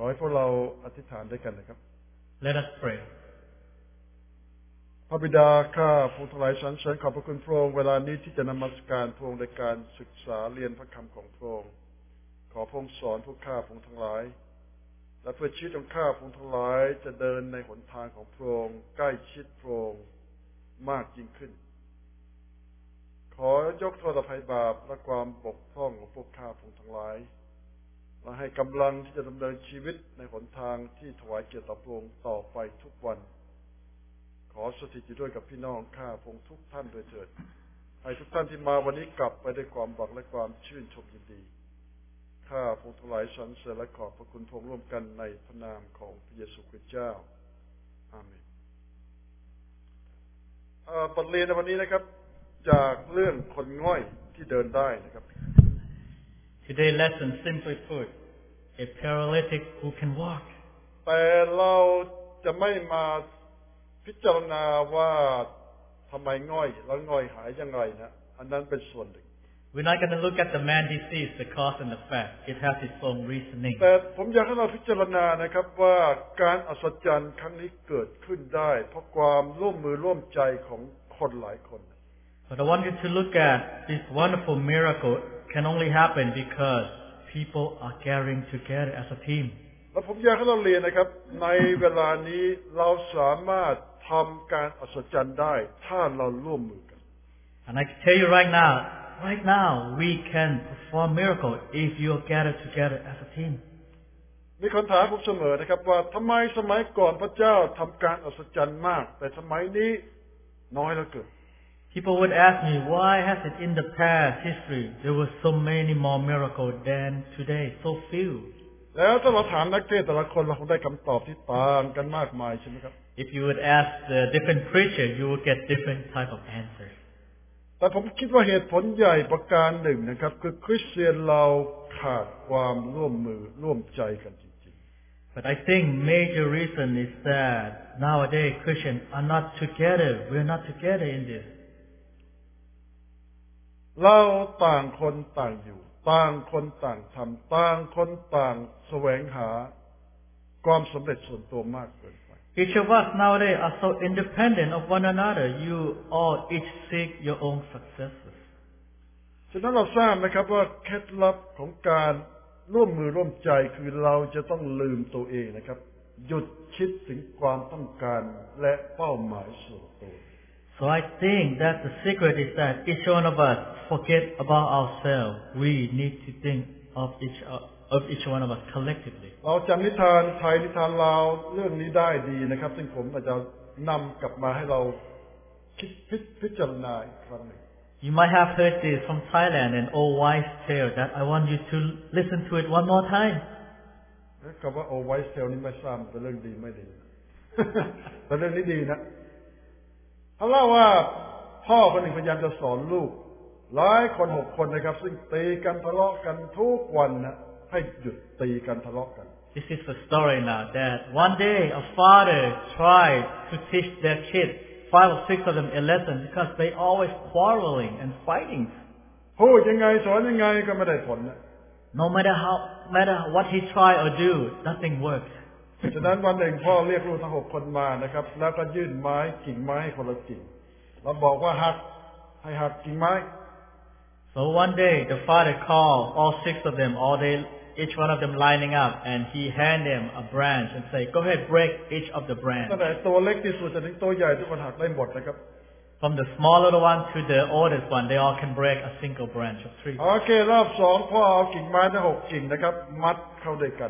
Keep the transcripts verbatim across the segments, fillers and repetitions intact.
อให้พวกเราอธิษฐานด้วยกันนะครับ Let us pray. พระบิดาข้าพระองค์ทั้งหลายสรรเสริญขอบพระคุณพระองค์เวลานี้ที่จะนมัสการพระองค์ในการศึกษาเรียนพระคำของพระองค์ขอพระองค์สอนพวกข้าพระองค์ทั้งหลายและเพื่อชีวิตของข้าพระองค์ทั้งหลายจะเดินในหนทางของพระองค์ใกล้ชิดพระองค์มากยิ่งขึ้นขอยกโทษอภัยบาปและความบกพร่องของพวกข้าพระองค์ทั้งหลายและให้กำลังที่จะดำเนินชีวิตในหนทางที่ถวายเกียรติต่อพระองค์ต่อไปทุกวันขอสถิตอยู่ด้วยกับพี่น้องข้าพระองค์ทุกท่านโดยเถิดให้ทุกท่านที่มาวันนี้กลับไปด้วยความหวังและความชื่นชมยินดีข้าพระองค์ทั้งหลายสรรเสริญและขอบพระคุณพระองค์ร่วมกันในพระนามของพระเยซูคริสต์เจ้าอาเมนบทเรียนในวันนี้นะครับจากเรื่องคนง่อยที่เดินได้นะครับ Today's lesson simply put a paralytic who can walk แต่เราจะไม่มาพิจารณาว่าทำไมง่อยแล้วง่อยหายยังไงนะอันนั้นเป็นส่วนหนึ่ง We're not going to look at the man disease, the cause and the effect. It has its own reasoning. แต่ผมอยากให้เราพิจารณานะครับว่าการอัศจรรย์ครั้งนี้เกิดขึ้นได้เพราะความร่วมมือร่วมใจของคนหลายคน But I want you to look at this wonderful miracle can only happen because people are gathering together as a team. และผมอยากให้เราเรียนนะครับในเวลานี้เราสามารถทำการอัศจรรย์ได้ถ้าเราร่วมมือกัน And I can tell you right now, right now we can perform miracle if you gather together as a team. มีคนถามผมเสมอนะครับว่าทำไมสมัยก่อนพระเจ้าทำการอัศจรรย์มากแต่สมัยนี้น้อยเหลือเกิน People would ask me, why has it in the past history there were so many more miracles than today, so few? แล้วถ้าเราถามนักเทศแต่ละคนเราคงได้คำตอบที่ต่างกันมากมายใช่ไหมครับ If you would ask the different preacher, you would get different type of answers. แต่ผมคิดว่าเหตุผลใหญ่ประการหนึ่งนะครับคือคริสเตียนเราขาดความร่วมมือร่วมใจกันจริงๆ But I think major reason is that nowadays Christians are not together. We're not together in this. เราต่างคนต่างอยู่ต่างคนต่างทำต่างคนต่างแสวงหาความสำเร็จส่วนตัวมากเกินไป Each of us nowadays are so independent of one another. You all each seek your own successes. ฉะนั้นเราทราบนะครับว่าเคล็ดลับของการร่วมมือร่วมใจคือเราจะต้องลืมตัวเองนะครับหยุดคิดถึงความต้องการและเป้าหมายส่วนตัว So I think that the secret is that each one of us forget about ourselves. We need to think of each of each one of us collectively. เราจำนิทานไทยนิทานลาวเรื่องนี้ได้ดีนะครับซึ่งผมอาจจะนำกลับมาให้เราคิดพิจารณาอีกครั้งหนึ่ง You might have heard this from Thailand, an old wives' tale that I want you to listen to it one more time. คำว่า old wives' tale นี่ไม่ทราบเป็นเรื่องดีไม่ดี แต่เรื่องนี้ดีนะเขาเล่าว่าพ่อคนหนึ่งพยายามจะสอนลูกหลายคนหกคนนะครับซึ่งตีกันทะเลาะกันทุกวันนะให้หยุดตีกันทะเลาะกัน This is the story now that one day a father tried to teach their kids, five or six of them, a lesson because they always quarreling and fighting. พูดยังไงสอนยังไงก็ไม่ได้ผลนะ No matter how, matter what he try or do, nothing works. ฉะนั้นวันหนึ่งพ่อเรียกลูกทั้งหกคนมานะครับแล้วก็ยื่นไม้กิ่งไม้ให้คนละกิ่งแล้วบอกว่าหักให้หักกิ่งไม้ So one day the father called all six of them, all they, each one of them lining up, and he hand them a branch and say, "Go ahead, break each of the branch." ตั้งแต่ตัวเล็กที่สุดจนถึงตัวใหญ่ทุกคนหักได้หมดนะครับ From the small little one to the oldest one, they all can break a single branch of tree. โอเครอบสองพ่อเอากิ่งไม้ทั้งหกกิ่งนะครับมัดเข้าด้วยกัน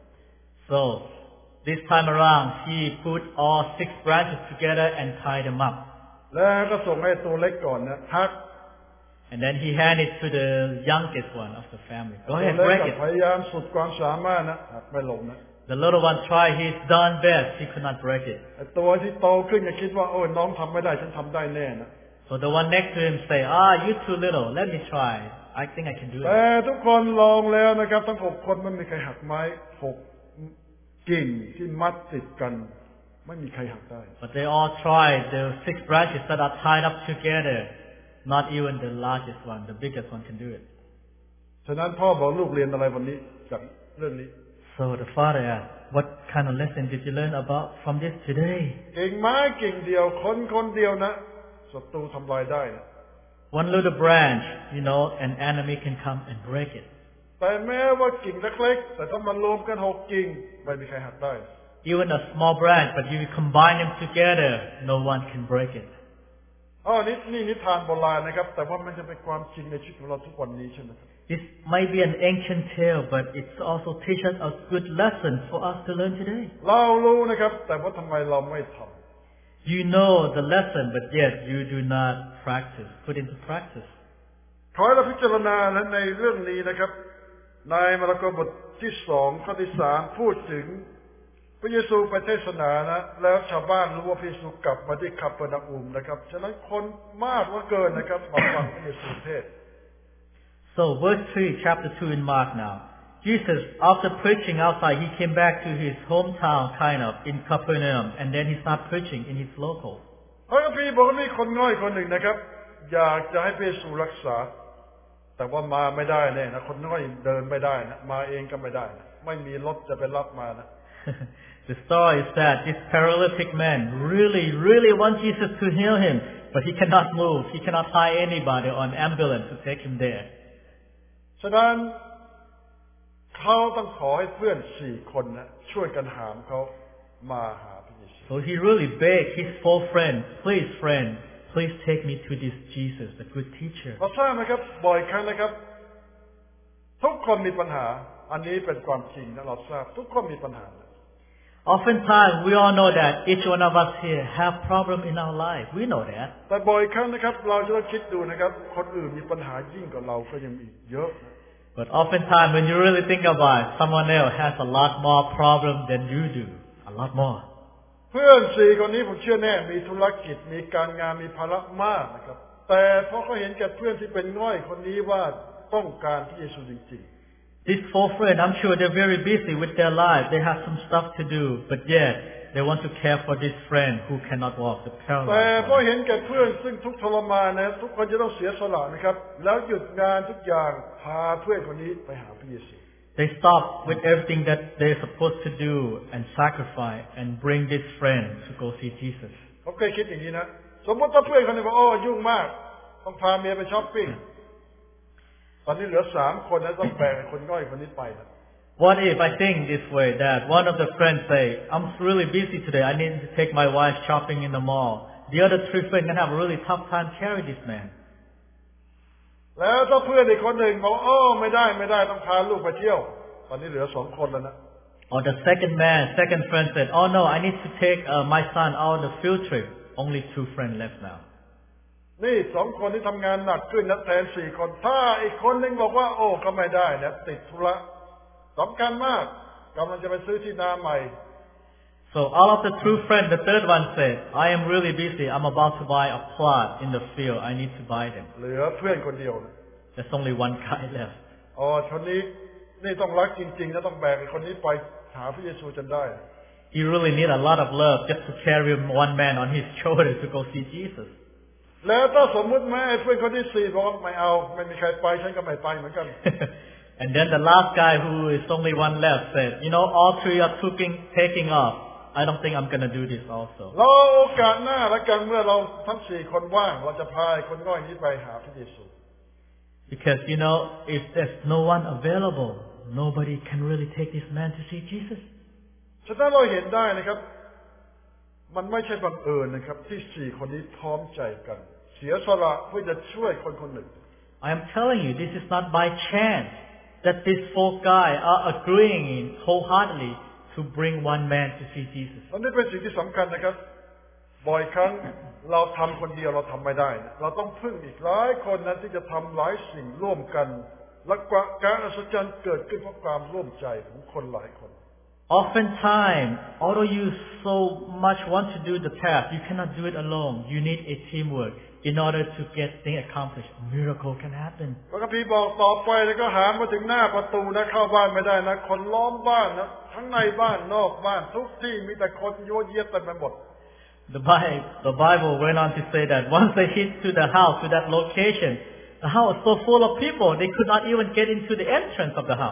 So this time around, he put all six branches together and tied them up. แล้วก็ส่งให้ตัวเล็กก่อนนะหัก And then he handed it to the youngest one of the family. Go ตัว ahead, เล็ก break ก็ it. พยายามสุดความสามารถนะหักไม่ลงนะ The little one tried his darn best. He could not break it. ตัวที่โตขึ้นก็คิดว่าโอ้ยน้องทำไม่ได้ฉันทำได้แน่นะ So the one next to him say, "Ah, you too little. Let me try. I think I can do แต่ it." ทุกคนลองแล้วนะครับทั้งหกคนไม่มีใครหักไม้หกกิ่งที่มัดติดกันไม่มีใครหักได้ But they all tried. The six branches that are tied up together. Not even the largest one, the biggest one can do it. ฉะนั้นพ่อบอกลูกเรียนอะไรวันนี้จากเรื่องนี้ So the father asked, what kind of lesson did you learn about from this today? กิ่งไม้กิ่งเดียวคนคนเดียวนะศัตรูทำลายได้นะ One little branch, you know, an enemy can come and break it. แต่แม้ว่ากิ่งเล็กๆแต่ถ้ามันรวมกันหกกิ่งไม่มีใครหักได้ Even a small branch, but if you combine them together, no one can break it. อ๋อนี่นี่นิทานโบราณนะครับแต่ว่ามันจะเป็นความจริงในชีวิตของเราทุกวันนี้ใช่ไหมครับ This might be an ancient tale, but it also teaches us a good lesson for us to learn today. เรารู้นะครับแต่ว่าทำไมเราไม่ทำ You know the lesson, but yet you do not practice, put into practice. ขอให้เราพิจารณาและในเรื่องนี้นะครับในมาระโกบทที่สองข้อที่สามพูดถึงพระเยซูไปเทศนานะแล้วชาวบ้านรู้ว่าพระเยซูกลับมาที่คัปเปอร์นาอุมนะครับฉะนั้นคนมากว่าเกินนะครับมาฟังพระเยซูเทศ So verse three, chapter two in Mark now. Jesus, after preaching outside, he came back to his hometown, kind of, in Capernaum, and then he started preaching in his local. พระคัมภีร์บอกว่ามีคนง่อยคนหนึ่งนะครับอยากจะให้พระเยซูรักษาแต่ว่ามาไม่ได้แน่นะคนง่อยเดินไม่ได้นะมาเองก็ไม่ได้นะไม่มีรถจะไปรับมานะ The story is that this paralytic man really, really wants Jesus to heal him, but he cannot move. He cannot hire anybody or an ambulance to take him there. ฉะนั้นเขาต้องขอให้เพื่อนสี่คนนะช่วยกันหามเขามาหาพระเยซู So he really begged his four friends, please friend, please take me to this Jesus, the good teacher. เราทราบไหมครับบ่อยครั้งนะครับทุกคนมีปัญหาอันนี้เป็นความจริงนะเราทราบทุกคนมีปัญหา Oftentimes we all know that each one of us here have problem in our life. We know that. แต่บ่อยครั้งนะครับเราจะต้องคิดดูนะครับคนอื่นมีปัญหายิ่งกว่าเราก็ยังมีเยอะ But oftentimes when you really think about it, someone else has a lot more problem than you do. A lot more. เพื่อนสี่คนนี้ผมเชื่อแน่มีธุรกิจมีการงานมีภาระมากนะครับแต่เพราะเขาเห็นแก่เพื่อนที่เป็นง่อยคนนี้ว่าต้องการพระเยซูจริง These four friends, I'm sure they're very busy with their life. They have some stuff to do, but yet they want to care for this friend who cannot walk, the ๆแต่ paralyzed เพราะ one. เห็นแก่เพื่อนซึ่งทุกข์ทรมานนะทุกคนจะต้องเสียสละนะครับแล้วหยุดงานทุกอย่างพาเพื่อนคนนี้ไปหาพระเยซู They stop with everything that they're supposed to do and sacrifice and bring this friend to go see Jesus. เขาเคยคิดอย่างนี้นะสมมติถ้าเพื่อนคนนี้บอกโอ้ยุ่งมากต้องพาเมียไปช้อปปิ้งตอนนี้เหลือสามคนแล้วต้องแบ่งคนง่อยคนนี้ไปนะ What if I think this way, that one of the friends say, I'm really busy today, I need to take my wife shopping in the mall. The other three friends can have a really tough time carrying this man. แล้วถ้าเพื่อนอีกคนหนึ่งบอกโอ้ไม่ได้ไม่ได้ต้องพาลูกไปเที่ยวตอนนี้เหลือสองคนแล้วนะ Or the second man, second friend said, oh no, I need to take uh, my son out on the field trip. Only two friends left now. นี่สองคนที่ทำงานหนักขึ้นนะแทนสี่คนถ้าอีกคนหนึ่งบอกว่าโอ้ก็ไม่ได้นะติดธุระสำคัญมากกำลังจะไปซื้อที่นาใหม่ So all of the true friends, the third one said, I am really busy. I'm about to buy a plot in the field. I need to buy them. เหลือเพื่อนคนเดียวนะ There's only one guy left. อ๋อคนนี้นี่ต้องรักจริงๆนะต้องแบกไอ้คนนี้ไปหาพระเยซูจนได้ He really need a lot of love just to carry one man on his shoulder to go see Jesus. แล้วถ้าสมมุติแม่ไอ้เพื่อนคนที่สี่บอกว่าไม่เอาไม่มีใครไปฉันก็ไม่ไปเหมือนกัน And then the last guy who is only one left said, you know, all three are taking, taking off. I don't think I'm going to do this also. รอโอกาสหน้าแล้วกันเมื่อเราทั้งสี่คนว่างเราจะพาไอ้คนง่อยนี้ไปหาพระเยซู Because, you know, if there's no one available, nobody can really take this man to see Jesus. ฉะนั้นเราเห็นได้นะครับมันไม่ใช่บังเอิญนะครับที่สี่คนนี้พร้อมใจกันเสียสละเพื่อจะช่วยคนคนหนึ่ง I am telling you, this is not by chance that these four guys are agreeing wholeheartedly to bring one man to see Jesus. อันนี้เป็นสิ่งที่สำคัญนะครับบ่อยครั้งเราทำคนเดียวเราทำไม่ได้นะเราต้องพึ่งอีกหลายคนนั้นที่จะทำหลายสิ่งร่วมกันและการอัศจรรย์เกิดขึ้นเพราะความร่วมใจของคนหลายคน Oftentimes, although you so much want to do the task, you cannot do it alone. You need a teamwork in order to get things accomplished. A miracle can happen. พระคัมภีร์บอกต่อไปแล้วก็หามาถึงหน้าประตูนะเข้าบ้านไม่ได้นะคนล้อมบ้านนะทั้งในบ้านนอกบ้านทุกที่มีแต่คนโยเยเต็มไปหมด The Bible, the Bible went on to say that once they hit to the house, to that location, the house was so full of people, they could not even get into the entrance of the house. พ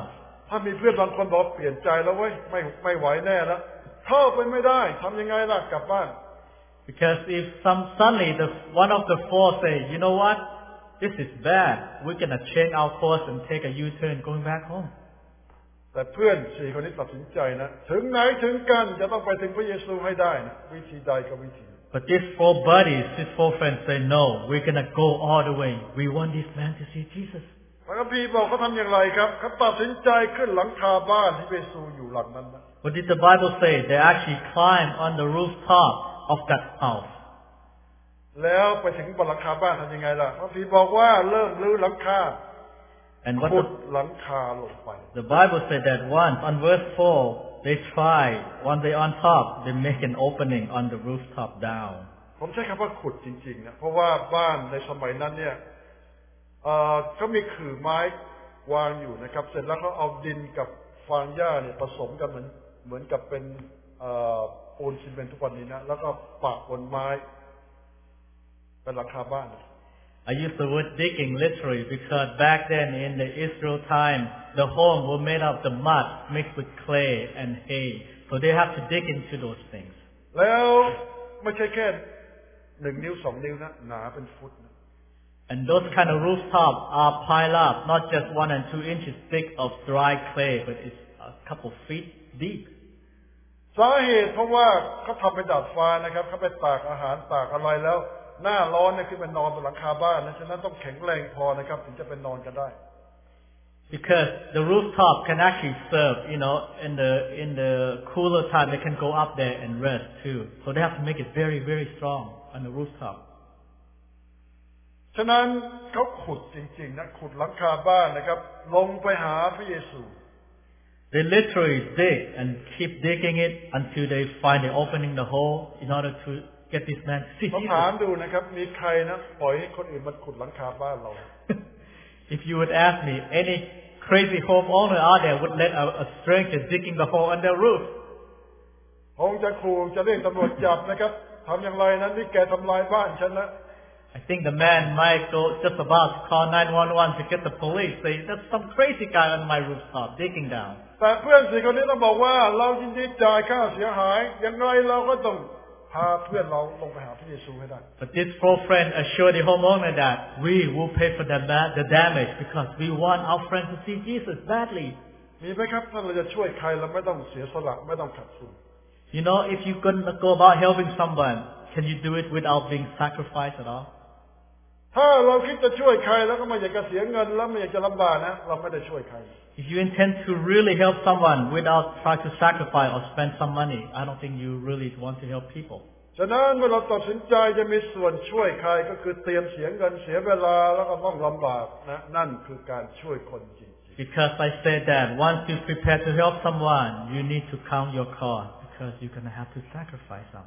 ถ้ามีเพื่อนบางคนบอกเปลี่ยนใจแล้วเว้ยไม่ไม่ไหวแน่แล้วเข้าไปไม่ได้ทำยังไงล่ะกลับบ้าน Because if some suddenly the one of the four say, you know what, this is bad, we're gonna change our course and take a U-turn going back home. แต่เพื่อนสี่คนนี้ตัดสินใจนะถึงไหนถึงกันจะต้องไปถึงพระเยซูให้ได้นะวิธีใดก็วิธี But these four buddies, these four friends say, no, we're gonna go all the way. We want this man to see Jesus. พระคัมภีร์บอกเขาทำอย่างไรครับเขาตัดสินใจขึ้นหลังคาบ้านที่พระเยซูอยู่หลังนั้นนะ What did the Bible say? They actually climbed on the rooftop of that house. แล้วไปถึงบนหลังคาบ้านทำยังไงล่ะพระคัมภีร์บอกว่าเริ่มรื้อหลังคา And what ขุด the, หลังคาลงไป the Bible said that once on verse four, they tried, once they on top, they make an opening on the rooftop down. ผมใช้คำว่าขุดจริงๆนะเพราะว่าบ้านในสมัยนั้นเนี่ยเอ่อเขามีขื่อไม้วางอยู่นะครับเสร็จแล้วเขาเอาดินกับฟางหญ้าเนี่ยผสมกันเหมือนเหมือนกับเป็นเอ่อปูนซีเมนต์ทุกวันนี้นะแล้วก็ปะบนไม้เป็นหลังคาบ้าน I use the word digging literally because back then in the Israel time, the home were made of the mud mixed with clay and hay. So they have to dig into those things. แล้วไม่ใช่แค่หนึ่งนิ้วสองนิ้วนะหนาเป็นฟุตนะ And those kind of rooftops are piled up, not just one and two inches thick of dry clay, but it's a couple feet deep. สาเหตุเพราะว่าเขาทำเป็นดาดฟ้านะครับเขาไปตากอาหารตากอะไรแล้วหน้าร้อนเนี่ยขึ้นไปนอนบนหลังคาบ้านนะฉะนั้นต้องแข็งแรงพอนะครับถึงจะเป็นนอนกันได้ Because the rooftop can actually serve, you know, in the in the cooler time they can go up there and rest too. So they have to make it very very strong on the rooftop. ฉะนั้นเขาขุดจริงๆนะขุดหลังคาบ้านนะครับลงไปหาพระเยซู They literally dig and keep digging it until they find the opening the hole in order to get this man to see ผม Jesus. ถามดูนะครับมีใครนะปล่อยให้คนอื่นมาขุดหลังคาบ้านเรา If you would ask me, any crazy homeowner out there would let a, a stranger digging the hole on their roof? คงจะขู่จะเรียกตำรวจจับนะครับทำอย่างไรนั้นนี่แกทำลายบ้านฉันนะ I think the man might go just about to call nine one one to get the police. Say, that's some crazy guy on my rooftop digging down. แต่เพื่อนสี่คนนี้ต้องบอกว่าเรายินดีจ่ายค่าเสียหายอย่างไรเราก็ต้องพาเพื่อนเราลงไปหาพระเยซูให้ได้ But this poor friend assured the homeowner that we will pay for the, the damage because we want our friend to see Jesus badly. มีไหมครับถ้าเราจะช่วยใครเราไม่ต้องเสียสละไม่ต้องขาดทุน You know, if you're going to go about helping someone, can you do it without being sacrificed at all? ถ้าเราคิดจะช่วยใครแล้วก็ไม่อยากจะเสียเงินแล้วไม่อยากจะลำบากนะเราไม่ได้ช่วยใคร If you intend to really help someone without trying to sacrifice or spend some money, I don't think you really want to help people. ฉะนั้นเมื่อเราตัดสินใจจะมีส่วนช่วยใครก็คือเตรียมเสียเงินเสียเวลาแล้วก็ต้องลำบากนะนั่นคือการช่วยคนจริง Because I said that once you prepare to help someone, you need to count your cost because you're going to have to sacrifice some.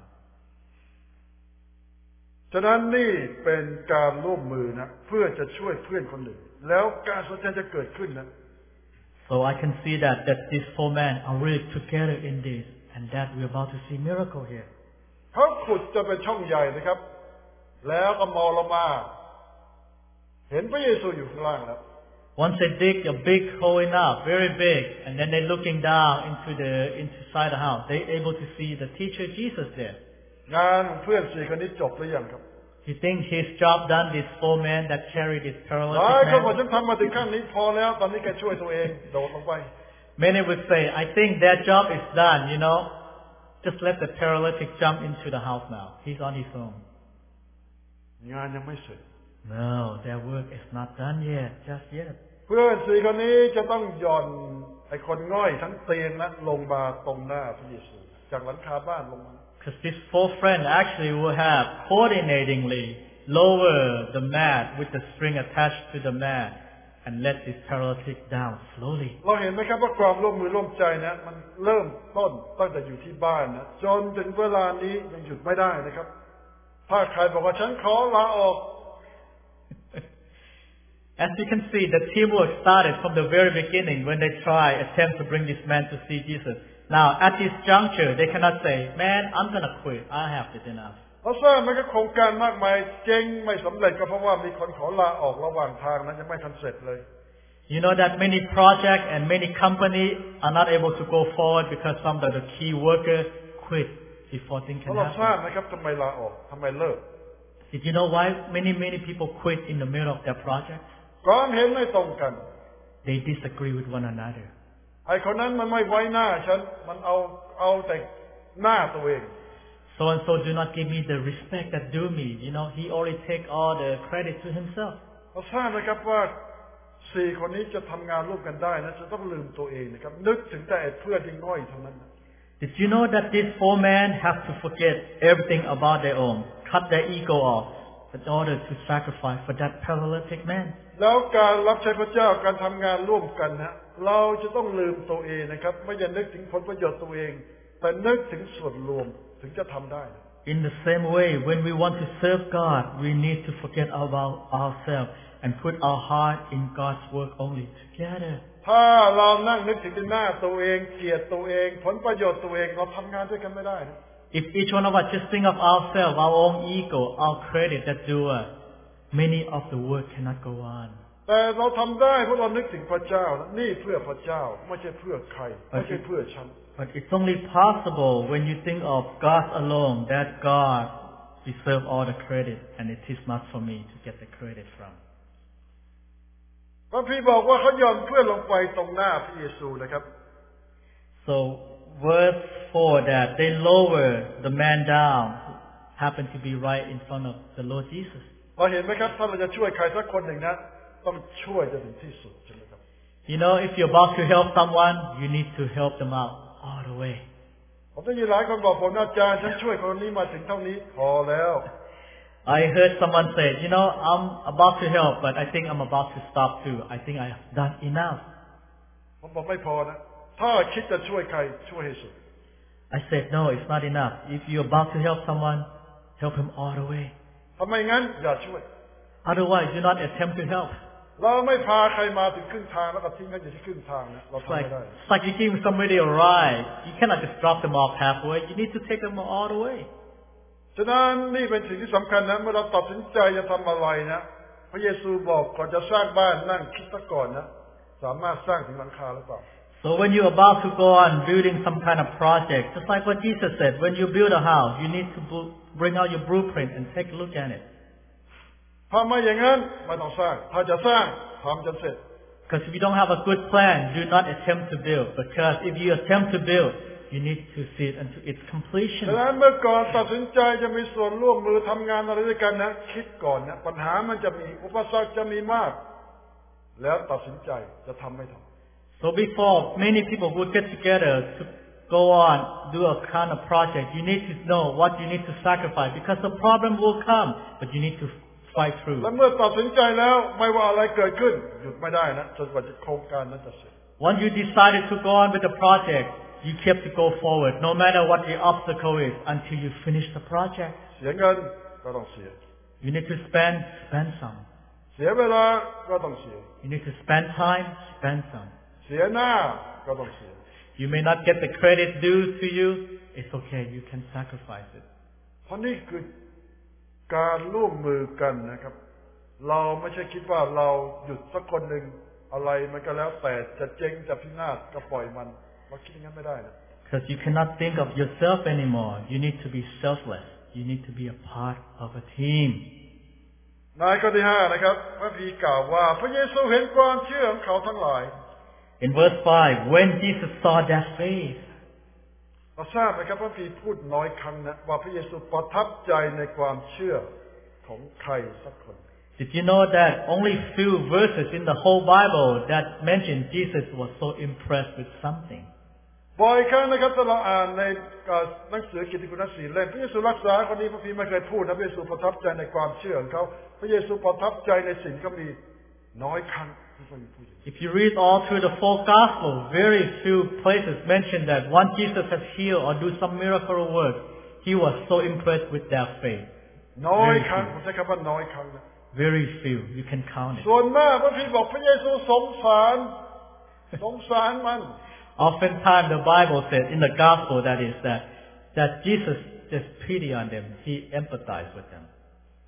ฉะนั้นนี่เป็นการร่วมมือนะเพื่อจะช่วยเพื่อนคนหนึ่งแล้วการสนใจจะเกิดขึ้นนะ So I can see that that these four men are really together in this, and that we're about to see miracle here. เขาขุดจะเป็นช่องใหญ่นะครับแล้วก็มองลงมาเห็นพระเยซูอยู่ข้างล่างแล้ว Once they dig a big hole enough, very big, and then they're looking down into the inside the house, they're able to see the teacher Jesus there. งานของเพื่อนสี่คนนี้จบหรือยังครับ You think his job done? This four men that carried this หลาย paralytic คนบอก man. ฉันทำมาถึงขั้นนี้พอแล้วตอนนี้แกช่วยตัวเองโดดลงไป Many would say, I think that job is done. You know, just let the paralytic jump into the house now. He's on his own. งานยังไม่เสร็จ No, their work is not done yet, just yet. เพื่อนสี่คนนี้จะต้องหย่อนไอ้คนง่อยทั้งเตียงนั้นลงมาตรงหน้าพระเยซูจากหลังคาบ้านลงมา Because this four friend actually will have coordinatingly lower the mat with the string attached to the mat and let this paralytic down slowly. เราเห็นไหมครับว่าความร่วมมือร่วมใจนะมันเริ่มต้นตั้งแต่อยู่ที่บ้านนะจนถึงเวลานี้ยังหยุดไม่ได้นะครับถ้าใครบอกว่าฉันขอลาออก As you can see, the teamwork started from the very beginning when they try attempt to bring this man to see Jesus. Now, at this juncture, they cannot say, man, I'm going to quit. I have it enough. เราสร้างมันก็โครงการมากมายเจ๊งไม่สำเร็จก็เพราะว่ามีคนขอลาออกระหว่างทางนั้นยังไม่ทันเสร็จเลย You know that many projects and many companies are not able to go forward because some of the key workers quit before things เพ can ราะเราทราบ happen. นะครับทำไมลาออกทำไมเลิก Did you know why many, many people quit in the middle of their project? ความเห็นไม่ตรงกัน They disagree with one another. ไอ้คนนั้นมันไม่ไว้หน้าฉันมันเอาเอาแต่หน้าตัวเอง So and so do not give me the respect that due me. You know, he only take all the credit to himself. เราทราบนะครับว่าสี่คนนี้จะทำงานร่วมกันได้นะจะต้องลืมตัวเองนะครับนึกถึงแต่เพื่อนที่ง่อยเท่านั้น Did you know that these four men have to forget everything about their own, cut their ego off in order to sacrifice for that paralytic man? แล้วการรับใช้พระเจ้าการทำงานร่วมกันนะเราจะต้องลืมตัวเองนะครับไม่จะนึกถึงผลประโยชน์ตัวเองแต่นึกถึงส่วนรวมถึงจะทำได้ In the same way, when we want to serve God, we need to forget about ourselves and put our heart in God's work only together. ถ้าเรานั่งนึกถึงหน้าตัวเองเกียรติตัวเองผลประโยชน์ตัวเองเราทำงานด้วยกันไม่ได้นะ If each one of us just think of ourselves, our own ego, our credit that do us, many of the work cannot go on. แต่เราทำได้เพราะเรานึกถึงพระเจ้านะนี่เพื่อพระเจ้าไม่ใช่เพื่อใครไม่ใช่เพื่อฉัน But it's only possible when you think of God alone, that God deserves all the credit, and it is not for me to get the credit from. พระพี่บอกว่าเขายอมเพื่อนลงไปตรงหน้าพระเยซูนะครับ So verse four that they lower the man down, happened to be right in front of the Lord Jesus. เราเห็นไหมครับถ้าเราจะช่วยใครสักคนหนึ่งนะต้องช่วยจนถึงที่สุดใช่ไหมครับ You know, if you're about to help someone, you need to help them out all the way. ผมได้ยินหลายคนบอกผมอาจารย์ฉันช่วยคนนี้มาถึงเท่านี้พอแล้ว I heard someone say, you know, I'm about to help, but I think I'm about to stop too. I think I have done enough. ผมบอกไม่พอนะถ้าคิดจะช่วยใครช่วยให้สุด I said, no, it's not enough. If you're about to help someone, help him all the way. ทำไมงั้นอย่าช่วย Otherwise, do not attempt to help. เราไม่พาใครมาถึงครึ่งทางแล้วก็ทิ้งเขาอยู่ที่ครึ่งทางนะเรา It's ทำ like, ไม่ได้ it's like you give somebody a ride. You cannot just drop them off halfway. You need to take them all the way. ฉะนั้นนี่เป็นสิ่งที่สำคัญนะเมื่อเราตัดสินใจจะทำอะไรนะพระเยซูบอกก่อนจะสร้างบ้านนั่งคิดซะก่อนนะสามารถสร้างถึงหลังคาหรือเปล่า So when you're about to go on building some kind of project, just like what Jesus said, when you build a house, you need to bring out your blueprint and take a look at it. ถ้าไม่อย่างนั้นไม่ต้องสร้างถ้าจะสร้างทำจนเสร็จ Because if you don't have a good plan, do not attempt to build. Because if you attempt to build, you need to see it until its completion. ดังนั้นเมื่อก่อนตัดสินใจจะมีส่วนร่วมมือทำงานอะไรด้วยกันนะคิดก่อนนะปัญหามันจะมีอุปสรรคจะมีมากแล้วตัดสินใจจะทำไม่ทำ So before many people would get together to go on, do a kind of project, you need to know what you need to sacrifice because the problem will come, but you need to fight through. และเมื่อตัดสินใจแล้วไม่ว่าอะไรเกิดขึ้นหยุดไม่ได้นะจนกว่าโครงการนั้นจะเสร็จ Once you decided to go on with the project, you kept to go forward, no matter what the obstacle is, until you finish the project. เสียเงินก็ต้องเสีย You need to spend, spend some. เสียเวลาก็ต้องเสีย You need to spend time, spend some. เสียหน้าก็ต้องเสีย You may not get the credit due to you. It's okay. You can sacrifice it. เพราะนี่คือการร่วมมือกันนะครับ เราไม่ใช่คิดว่าเราหยุดสักคนหนึ่งอะไรมันก็แล้วแต่จะเจ๊งจะพินาศก็ปล่อยมันเราคิดอย่างนั้นไม่ได้นะ Because you cannot think of yourself anymore. You need to be selfless. You need to be a part of a team. ในข้อที่ห้านะครับพระพีกล่าวว่าพระเยซูเห็นความเชื่อของเขาทั้งหลาย In verse five, when Jesus saw their faith, เราทราบไหมครับพระพีพูดน้อยครั้งนะว่าพระเยซูประทับใจในความเชื่อของใครสักคน did you know that only few verses in the whole Bible that mention Jesus was so impressed with something? บ่อยครั้งนะครับถ้าเราอ่านในหนังสือกิตติคุณสี่เล่มพระเยซูรักษาคนนี้พระพีไม่เคยพูดนะพระเยซูประทับใจในความเชื่อของเขาพระเยซูประทับใจในสิ่งที่มีน้อยครั้งที่พระเยซูพูด If you read all through the four Gospels, very few places mention that once Jesus has healed or do some miracle work, he was so impressed with their faith. น้อยครั้งผมใช้คำว่าน้อยครั้งนะ Very few. You can count it. ส่วนมากพระพีบอกพระเยซูสงสารสงสารมัน Oftentimes the Bible says in the Gospel that is that that Jesus just pity on them. He empathized with them.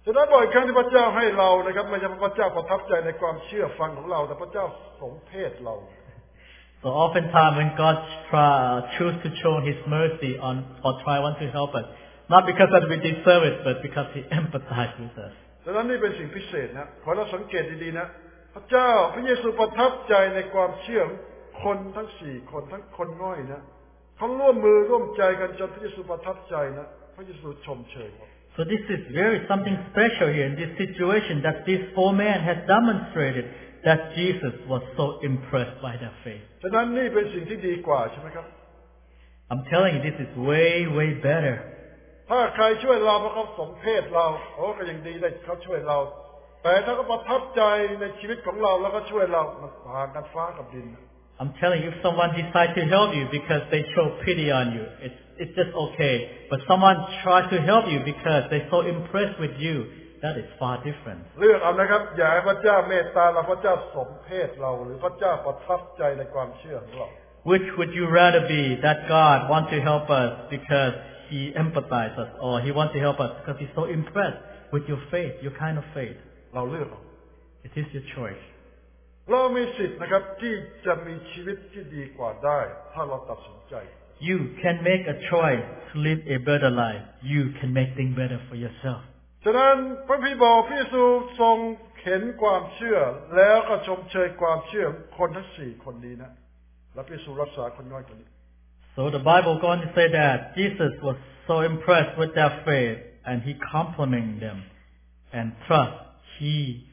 ฉะนั้นบ่อยครั้งที่พระเจ้าให้เรานะครับไม่ใช่พระเจ้าประทับใจในความเชื่อฟังของเราแต่พระเจ้าสมเพศเรา So oftentimes when God try, uh, choose to show His mercy on or try want to help us, not because that we deserve it, but because He empathizes with us. ฉะนั้นนี่เป็นสิ่งพิเศษนะขอเราสังเกตดีๆนะพระเจ้าพระเยซูประทับใจในความเชื่อคนทั้งสี่คนทั้งคนง่อยนะเขาร่วมมือร่วมใจกันจนพระเยซูประทับใจนะพระเยซูชมเชย So this is very something special here in this situation that these four men had demonstrated that Jesus was so impressed by their faith. ฉะนั้นนี่เป็นสิ่งที่ดีกว่าใช่ไหมครับ I'm telling you, this is way, way better. ถ้าใครช่วยเราเพราะเขาสมเพศเราโอ้ก็ยังดีได้เขาช่วยเราแต่ถ้าเขาประทับใจในชีวิตของเราแล้วก็ช่วยเรามันต่างกันฟ้ากับดิน I'm telling you, if someone decides to help you because they show pity on you, it's it's just okay. But someone tries to help you because they're so impressed with you, that is far different. เลือกเอานะครับอย่าให้พระเจ้าเมตตาเราพระเจ้าสมเพศเราหรือพระเจ้าประทับใจในความเชื่อของเรา Which would you rather be? That God wants to help us because He empathizes, or He wants to help us because He's so impressed with your faith, your kind of faith? เราเลือกเอา It is your choice. เรามีสิทธิ์นะครับที่จะมีชีวิตที่ดีกว่าได้ถ้าเราตัดสินใจ You can make a choice to live a better life. You can make things better for yourself. ฉะนั้นพระพี่บอกพระเยซูทรงเห็นความเชื่อแล้วก็ชมเชยความเชื่อคนทั้งสี่คนนี้นะและพระเยซูรักษาคนน้อยคนนี้ So the Bible goes on to say that Jesus was so impressed with their faith and He complimented them and thus He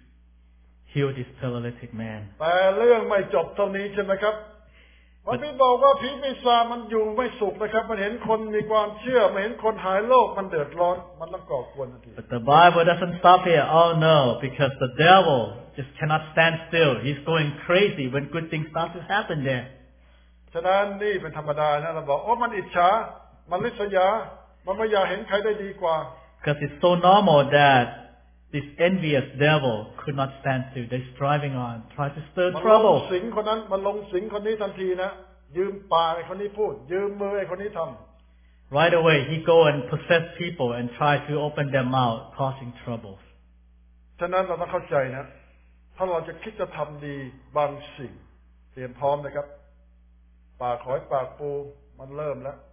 healed this paralytic man. แต่เรื่องไม่จบเท่านี้ใช่ไหมครับพระพี่บอกว่าผีปีศาจมันอยู่ไม่สุขนะครับมันเห็นคนมีความเชื่อมันเห็นคนหายโรคมันเดือดร้อนมันต้องก่อกวนทันที But the Bible doesn't stop here. Oh no, because the devil just cannot stand still. He's going crazy when good things start to happen there. ฉะนั้นนี่เป็นธรรมดานะเราบอกโอ้มันอิจฉามันริษยามันไม่อยากเห็นใครได้ดีกว่า Because it's so normal that this envious devil could not stand still. They're striving on, try to stir มันลง trouble. สิงคนนั้นมันลงสิงคนนี้ทันทีนะยืมปากไอ้คนนี้พูดยืมมือไอ้คนนี้ทำ Right away, he go and possess people and try to open their mouth, causing troubles. ฉะนั้นเราต้องเข้าใจนะถ้าเราจะคิดจะทำดีบางสิ่งเตรียมพร้อมนะครับปากหอยปากปูมันเริ่มแล้ว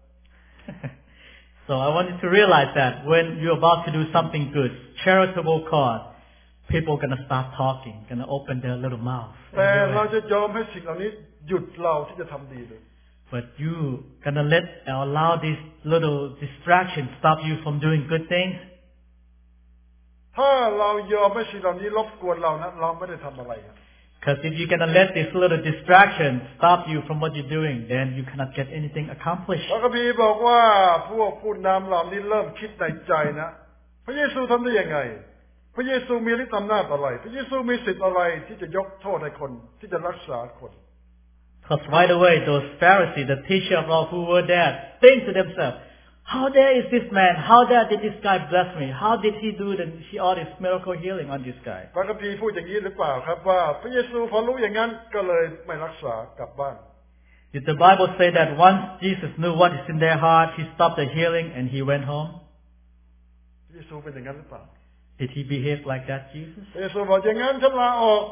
So I want you to realize that when you're about to do something good, charitable cause, people are gonna start talking, gonna open their little mouths. แต่เราจะยอมให้สิ่งเหล่านี้หยุดเราที่จะทำดีเลย But you gonna let allow these little distractions stop you from doing good things? ถ้าเรายอมให้สิ่งเหล่านี้รบกวนเรานะเราไม่ได้ทำอะไรครับ Because if you're gonna let this little distraction stop you from what you're doing, then you cannot get anything accomplished. พระคัมภีร์บอกว่าพวกผู้นำเหล่านี้เริ่มคิดในใจนะพระเยซูทำได้ยังไงพระเยซูมีฤทธิ์อำนาจอะไรพระเยซูมีสิทธิ์อะไรที่จะยกโทษให้คนที่จะรักษาคน Because right away, those Pharisees, the teacher of all who were there, think to themselves, how dare is this man? How dare did this guy bless me? How did he do the, all this miracle healing on this guy? พระคัมภีร์พูดอย่างนี้หรือเปล่าครับว่าพระเยซูพอรู้อย่างนั้นก็เลยไม่รักษากลับบ้าน Did the Bible say that once Jesus knew what is in their heart, he stopped the healing and he went home? พระเยซูเป็นอย่างนั้นหรือเปล่า Did he behave like that, Jesus? พระเยซูบอกอย่างนั้นฉันลาออก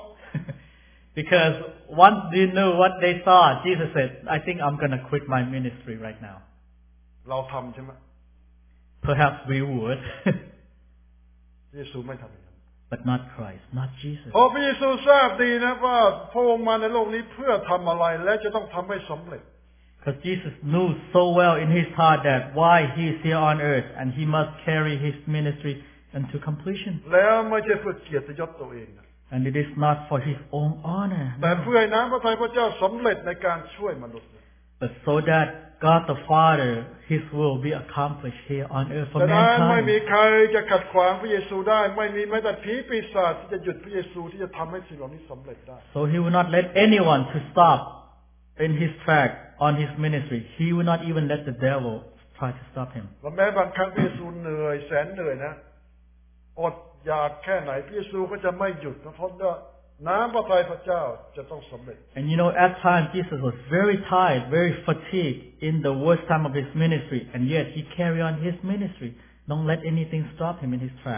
Because once they knew what they saw, Jesus said, I think I'm going to quit my ministry right now. เราทำใช่ไหม Perhaps we would, พระเยซูไม่ทำอย่างนั้น but not Christ, not Jesus. เพราะพระเยซูทราบดีนะว่าพระองค์มาในโลกนี้เพื่อทำอะไรและจะต้องทำให้สำเร็จ Because Jesus knew so well in his heart that why he is here on earth and he must carry his ministry into completion. แล้วไม่ใช่เพื่อเกียรติยศตัวเองนะ And it is not for his own honor, แต่เพื่อให้น้ำพระทัยพระเจ้าสำเร็จในการช่วยมนุษย์ but so that God the Father, his will be accomplished here on earth for ฉะนั้นไม่มี mankind. ใครจะขัดขวางพระเยซูได้ไม่มีแม้แต่ผีปีศาจที่จะหยุดพระเยซูที่จะทำให้สิ่งเหล่านี้สำเร็จได้ So he will not let anyone to stop in his track on his ministry. He will not even let the devil try to stop him. และแม้บางครั้งพระเยซูเหนื่อยแสนเหนื่อยนะอดอยากแค่ไหนพระเยซูก็จะไม่หยุดเพราะว่าน้ำพระทัยพระเจ้าจะต้องสำเร็จ And you know, at times Jesus was very tired, very fatigued in the worst time of his ministry, and yet he carried on his ministry. Don't let anything stop him in his track.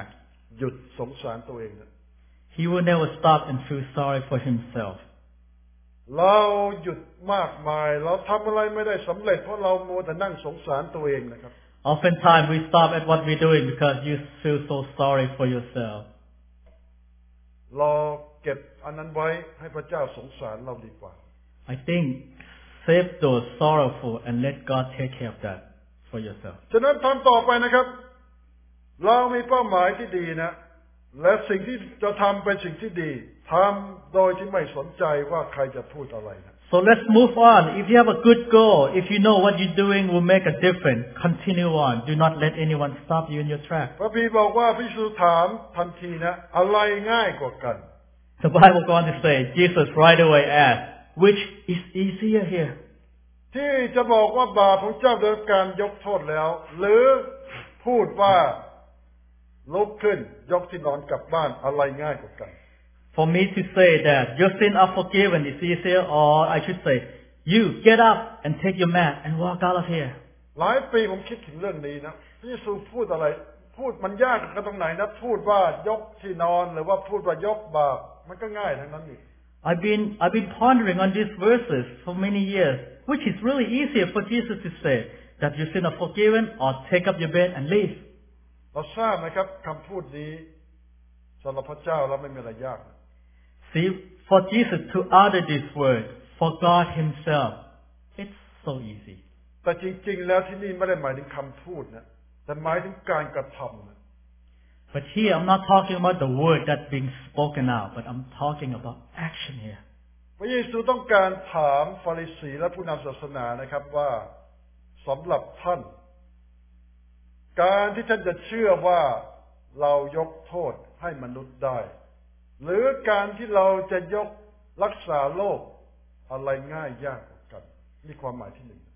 หยุดสงสารตัวเองนะ he will never stop and feel sorry for himself. เราหยุดมากมายเราทำอะไรไม่ได้สำเร็จเพราะเราโมวแต่นั่งสงสารตัวเองนะครับ Oftentimes we stop at what we're doing because you feel so sorry for yourself. เราเก็บอันนั้นไว้ให้พระเจ้าสงสารเราดีกว่า I think save those sorrowful and let God take care of that for yourself. ฉะนั้นทำต่อไปนะครับเรามีเป้าหมายที่ดีนะและสิ่งที่จะทำเป็นสิ่งที่ดีทำโดยที่ไม่สนใจว่าใครจะพูดอะไรนะ So let's move on. If you have a good goal, if you know what you're doing will make a difference, continue on. Do not let anyone stop you in your track. พระพีบอกว่าพระเยซูถามทันทีนะอะไรง่ายกว่ากัน The Bible goes on to say, Jesus right away asked, which is easier here? ที่จะบอกว่าบาปของเจ้าโดยการยกโทษแล้วหรือพูดว่าลุกขึ้นยกที่นอนกลับบ้านอะไรง่ายกว่ากัน For me to say that your sins are forgiven is easier, or I should say, you get up and take your mat and walk out of here. หลายปีผมคิดถึงเรื่องนี้นะพระเยซูพูดอะไรพูดมันยากกันตรงไหนนะพูดว่ายกที่นอนหรือว่าพูดว่ายกบาปมันก็ง่ายทั้งนั้นนี่ I've been I've been pondering on these verses for many years, which is really easier for Jesus to say that your sins are forgiven or take up your bed and leave. เราทราบไหมครับคำพูดนี้สำหรับพระเจ้าแล้วไม่มีอะไรยาก See, for Jesus to utter this word, for God Himself, it's so easy. แต่จริงๆแล้วที่นี่ไม่ได้หมายถึงคำพูดนะแต่หมายถึงการกระทำนะ But here I'm not talking about the word that's being spoken out, but I'm talking about action here. พระเยซูต้องการถามฟาริสีและผู้นำศาสนานะครับว่าสำหรับท่านการที่ท่านจะเชื่อว่าเรายกโทษให้มนุษย์ได้หรือการที่เราจะยกรักษาโลกอะไรง่ายยากกว่ากันนี่ความหมายที่หนึ่ง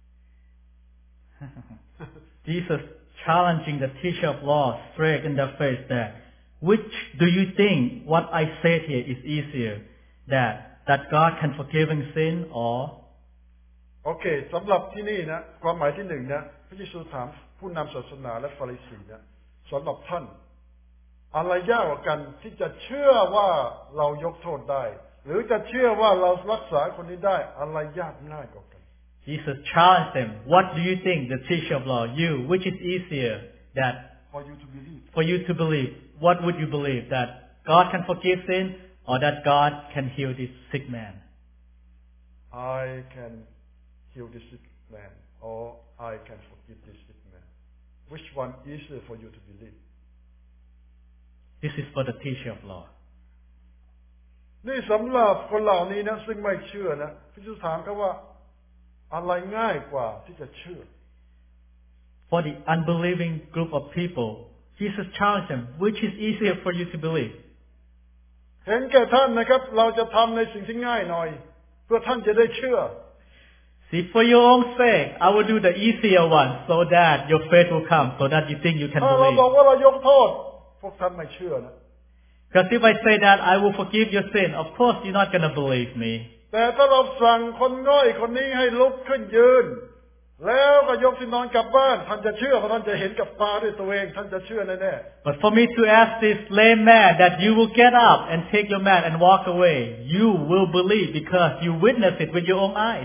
Jesus challenging the teacher of law straight in their face that which do you think what I said here is easier that that God can forgive sin or โอเคสำหรับที่นี่นะความหมายที่หนึ่งนะพระเยซูถามผู้นำศาสนาและฟาริสีนะสำหรับท่านอะไรยากกว่ากันที่จะเชื่อว่าเรายกโทษได้หรือจะเชื่อว่าเรารักษาคนนี้ได้อะไรยากง่ายกว่ากัน Jesus challenged them. What do you think, the teacher of law, you, which is easier that for you to believe for you to believe? What would you believe, that God can forgive sin or that God can heal this sick man? I can heal this sick man or I can forgive this sick man. Which one easier for you to believe? This is for the teacher of law. นี่สำหรับคนเหล่านี้นะซึ่งไม่เชื่อนะพระเยซูถามเขาว่าอะไรง่ายกว่าที่จะเชื่อ For the unbelieving group of people, Jesus challenged them, which is easier for you to believe? เห็นแก่ท่านนะครับเราจะทำในสิ่งที่ง่ายหน่อยเพื่อท่านจะได้เชื่อ See, for your own sake, I will do the easier one so that your faith will come, so that you think you can ถ้าเรา believe. บอกว่าเรายกโทษพวกท่านไม่เชื่อนะ Because if I say that I will forgive your sin, of course you're not going to believe me. แต่ถ้าเราสั่งคนง่อยคนนี้ให้ลุกขึ้นยืนแล้วก็ยกที่นอนกลับบ้านท่านจะเชื่อเพราะท่านจะเห็นกับตาด้วยตัวเองท่านจะเชื่อแน่ๆ But for me to ask this lame man that you will get up and take your mat and walk away, you will believe because you witness it with your own eyes.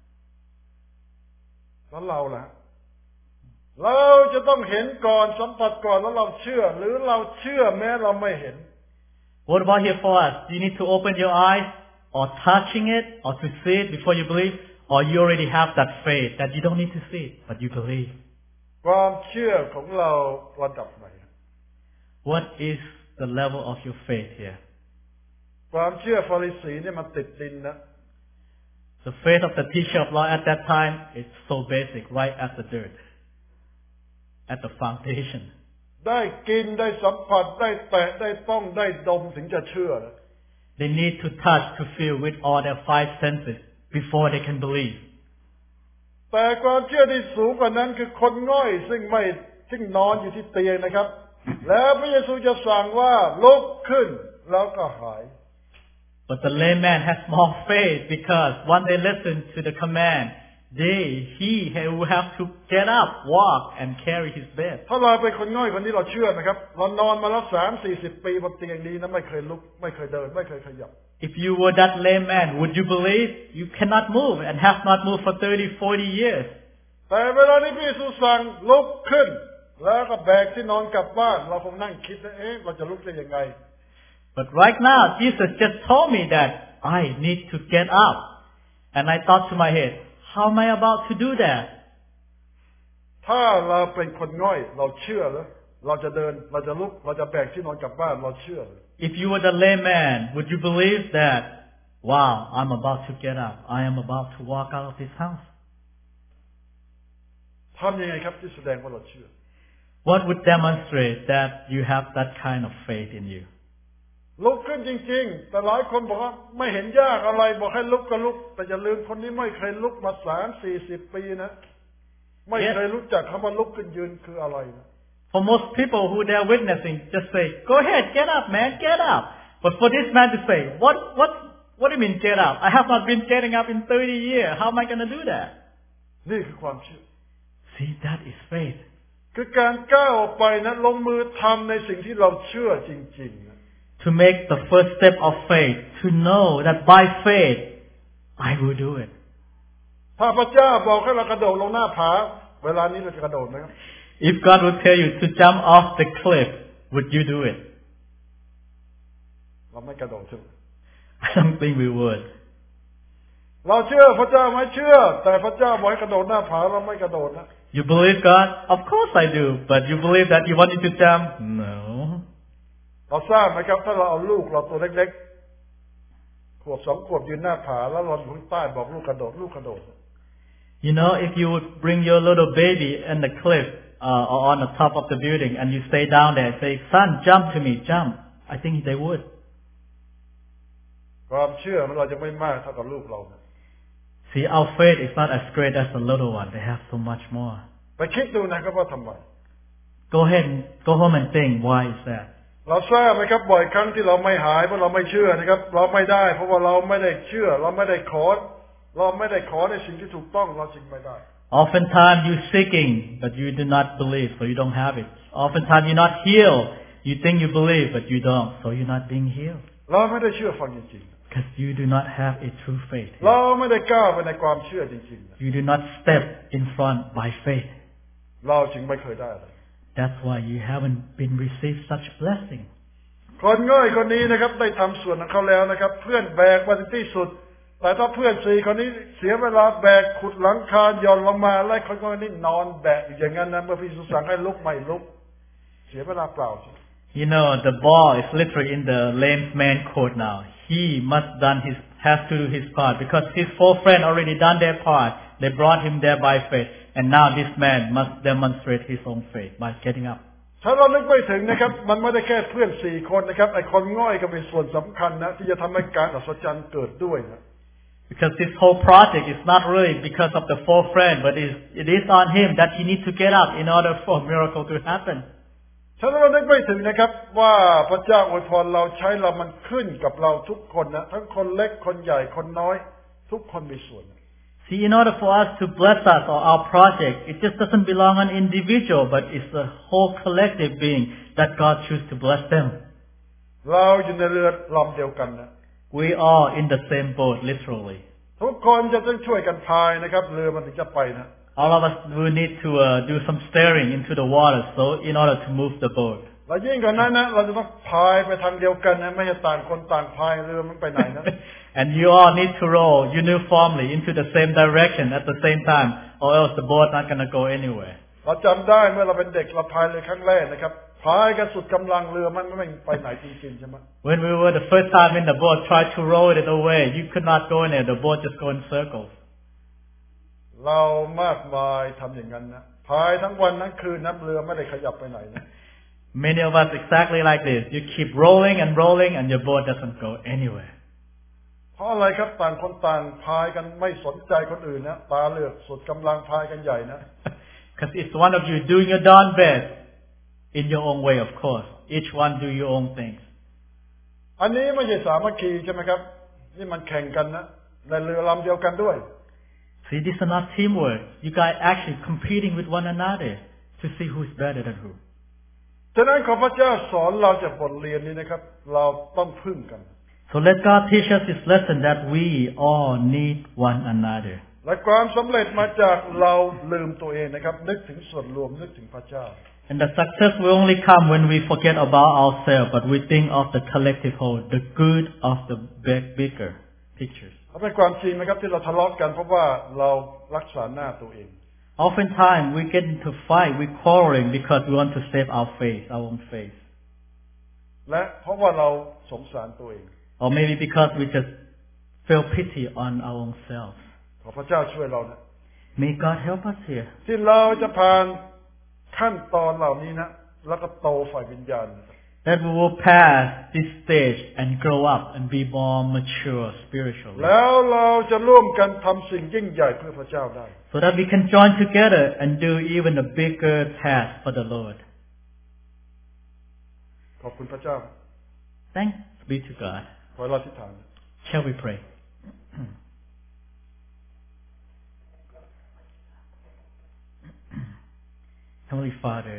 แล้วเราล่ะเราจะต้องเห็นก่อนสัมผัสก่อนแล้วเราเชื่อหรือเราเชื่อแม้เราไม่เห็น What about here for us? Do you need to open your eyes or touching it or to see it before you believe? Or you already have that faith that you don't need to see it, but you believe? ความเชื่อของเราระดับไหน What is the level of your faith here? ความเชื่อฟาริสีเนี่ยมันติดดินนะ The faith of the teacher of law at that time is so basic, right at the dirt, at the foundation. ได้กินได้สัมผัสได้แตะได้ต้องได้ดมถึงจะเชื่อนะ They need to touch, to feel with all their five senses before they can believe. แต่ความเชื่อที่สูงกว่านั้นคือคนง่อยซึ่งไม่ซึ่งนอนอยู่ที่เตียงนะครับ แล้วพระเยซูจะสั่งว่าลุกขึ้นแล้วก็หาย But the layman has more faith because once they listen to the command, they, he will have to get up, walk, and carry his bed. ถ้าเราเป็นคนง่อยคนนี้เราเชื่อนะครับเรานอนมาแล้วสามสี่สิบปีบนเตียงนี้นะไม่เคยลุกไม่เคยเดินไม่เคยขยับ If you were that lame man, would you believe you cannot move and have not moved for thirty, forty years? แต่เวลานี้พระเยซูสั่งลุกขึ้นแล้วก็แบกที่นอนกลับบ้านเราคงนั่งคิดว่าเอ๊ะเราจะลุกได้ยังไง But right now, Jesus just told me that I need to get up. And I thought to my head, how am I about to do that? ถ้าเราเป็นคนง่อยเราเชื่อหรือเราจะเดินเราจะลุกเราจะแบกที่นอนกลับบ้านเราเชื่อหรือ If you were the lame man, would you believe that, wow, I'm about to get up. I am about to walk out of this house. ทำยังไงครับที่แสดงว่าเราเชื่อ What would demonstrate that you have that kind of faith in you? ลุกขึ้นจริงๆแต่หลายคนบอกว่าไม่เห็นยากอะไรบอกให้ลุกก็ลุกแต่อย่าลืมคนนี้ไม่เคยลุกมาสามสี่สิบปีนะไม่เคยรู้จักคำว่าลุกขึ้นยืนคืออะไรนะ For most people who they are witnessing, just say, go ahead, get up, man, get up. But for this man to say, what, what, what do you mean get up? I have not been getting up in thirty years. How am I going to do that? นี่คือความเชื่อ See, that is faith. คือการก้าวออกไปนะลงมือทำในสิ่งที่เราเชื่อจริงๆนะ To make the first step of faith, to know that by faith, I will do it. ถ้าพระเจ้าบอกให้เรากระโดดลงหน้าผาเวลานี้เราจะกระโดดไหมครับ If God would tell you to jump off the cliff, would you do it? เราไม่กระโดดใช่ไหม I don't think we would. เราเชื่อพระเจ้าไหมเชื่อแต่พระเจ้าบอกให้กระโดดหน้าผาเราไม่กระโดดนะ You believe God? Of course I do. But you believe that you want me to jump? No. เราทราบไหมครับถ้าเราเอาลูกเราตัวเล็กๆขวบสองขวบยืนหน้าผาแล้วเราอยู่ข้างใต้บอกลูกกระโดดลูกกระโดด You know, if you would bring your little baby in the cliff uh, or on the top of the building and you stay down there and say, son, jump to me, jump. I think they would. ความเชื่อมันเราจะไม่มากเท่ากับลูกเรา See, our faith is not as great as the little one. They have so much more. ไปคิดดูนะครับว่าทำไม Go ahead and go home and think, why is that? เราทราบไหมครับบ่อยครั้งที่เราไม่หายเพราะเราไม่เชื่อนะครับเราไม่ได้เพราะว่าเราไม่ได้เชื่อเราไม่ได้ขอเราไม่ได้ขอในสิ่งที่ถูกต้องเราจึงไม่ได้ Oftentimes you're seeking, but you do not believe, so you don't have it. Oftentimes you're not healed. You think you believe, but you don't, so you're not being healed. เราไม่ได้เชื่อฟังจริงๆ Because you do not have a true faith. เราไม่ได้ก้าวไปในความเชื่อจริงๆ You do not step in front by faith. เราจึงไม่เคยได้อะไร That's why you haven't been received such blessing. คนง่อยคนนี้นะครับได้ทำส่วนของเขาแล้วนะครับเพื่อนแบกมาถึงที่สุดแต่ถ้าเพื่อนสี่คนนี้เสียเวลาแบกขุดหลังคาย่อนลงมาแล้วคนง่อยนี้นอนแบกอย่างนั้นนะเมื่อพระเยซูสั่งให้ลุกไม่ลุกเสียเวลาเปล่า You know, the ball is literally in the lame man court now. He must done his, has to do his part because his four friends already done their part. They brought him there by faith. And now this man must demonstrate his own faith by getting up. ถ้าเรานึกไม่ถึงนะครับมันไม่ได้แค่เพื่อนสี่คนนะครับไอ้คนง่อยก็เป็นส่วนสำคัญนะที่จะทำให้การอัศจรรย์เกิดด้วยนะ Because this whole project is not really because of the four friends, but it is, it is on him that he needs to get up in order for a miracle to happen. ถ้าเรานึกไม่ถึงนะครับว่าพระเจ้าอวยพรเราใช้เรามันขึ้นกับเราทุกคนนะทั้งคนเล็กคนใหญ่คนน้อยทุกคนมีส่วน See, in order for us to bless us or our project, it just doesn't belong on individual, but it's the whole collective being that God chooses to bless them. เราอยู่ในเรือลำเดียวกันนะ We are in the same boat, literally. ทุกคนจะต้องช่วยกันพายนะครับเรือมันถึงจะไปนะ All of us will need to uh, do some steering into the water, so in order to move the boat. แล้วยิ่งกว่านั้นนะเราจะต้องพายไปทางเดียวกันนะไม่ใช่ต่างคนต่างพายเรือมันไปไหนนะ And you all need to row uniformly into the same direction at the same time, or else the boat not going to go anywhere. เราจำได้เมื่อเราเป็นเด็กเราพายเรือครั้งแรกนะครับพายกันสุดกำลังเรือมันไม่ไปไหนจริงๆใช่ไหม When we were the first time in the boat, tried to row it away. You could not go in there. The boat just go in circles. เรามากมายทำอย่างนั้นนะพายทั้งวันทั้งคืนน้ำเรือไม่ได้ขยับไปไหนนะ Many of us exactly like this. You keep rolling and rolling, and your boat doesn't go anywhere. เพราะอะไรครับต่างคนต่างพายกันไม่สนใจคนอื่นนะตาเหลือกสุดกำลังพายกันใหญ่นะ Because it's one of you doing your darn best in your own way, of course. Each one do your own things. อันนี้ไม่ใช่สามัคคีใช่ไหมครับนี่มันแข่งกันนะในเรือลำเดียวกันด้วย See, this is not teamwork. You guys actually competing with one another to see who's better than who. ฉะนั้นขอพระเจ้าสอนเราจากบทเรียนนี้นะครับเราต้องพึ่งกัน So let God teach us this lesson that we all need one another. และความสำเร็จมาจากเราลืมตัวเองนะครับนึกถึงส่วนรวมนึกถึงพระเจ้า And the success will only come when we forget about ourselves, but we think of the collective whole, the good of the big, bigger pictures. เป็นความจริงนะครับที่เราทะเลาะกันเพราะว่าเรารักษาหน้าตัวเอง Oftentimes we get into fight, we quarreling because we want to save our face, our own face. และเพราะว่าเราสงสารตัวเอง Or maybe because we just feel pity on our own self. ขอพระเจ้าช่วยเรานะ May God help us here. ที่เราจะผ่านขั้นตอนเหล่านี้นะแล้วก็โตฝ่ายวิญญาณ That we will pass this stage and grow up and be more mature spiritually. แล้วเราจะร่วมกันทำสิ่งยิ่งใหญ่เพื่อพระเจ้าได้ So that we can join together and do even a bigger task for the Lord. ขอบคุณพระเจ้า Thanks be to God. ขอเราอธิษฐาน Shall we pray? Heavenly Father,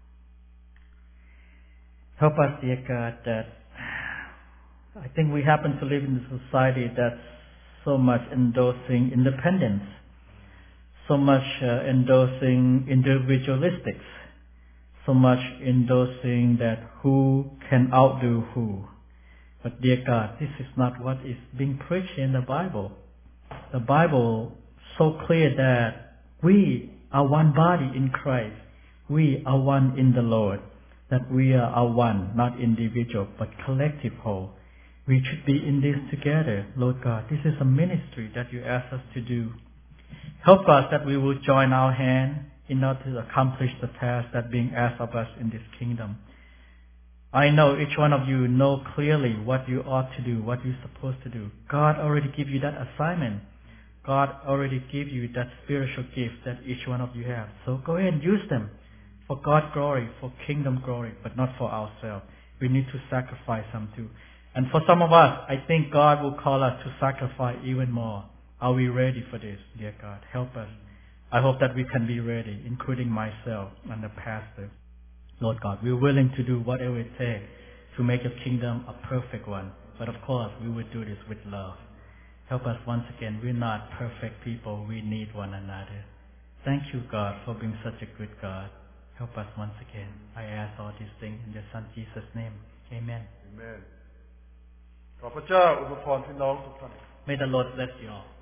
help us, dear God, that I think we happen to live in a society that's so much endorsing independence, so much uh, endorsing individualistics, so much endorsing that who can outdo who. But dear God, this is not what is being preached in the Bible. The Bible so clear that we are one body in Christ. We are one in the Lord. That we are one, not individual, but collective whole. We should be in this together, Lord God. This is a ministry that you ask us to do. Help us that we will join our hand in order to accomplish the task that being asked of us in this kingdom. I know each one of you know clearly what you ought to do, what you're supposed to do. God already gave you that assignment. God already gave you that spiritual gift that each one of you have. So go ahead and use them for God's glory, for kingdom glory, but not for ourselves. We need to sacrifice some too. And for some of us, I think God will call us to sacrifice even more. Are we ready for this, dear God? Help us. I hope that we can be ready, including myself and the pastor. Lord God, we're willing to do whatever it takes to make your kingdom a perfect one. But of course, we will do this with love. Help us once again. We're not perfect people. We need one another. Thank you, God, for being such a good God. Help us once again. I ask all these things in your Son Jesus' name. Amen. Amen. ขอพระเจ้าอวยพรพี่น้องทุกท่าน May the Lord bless you all.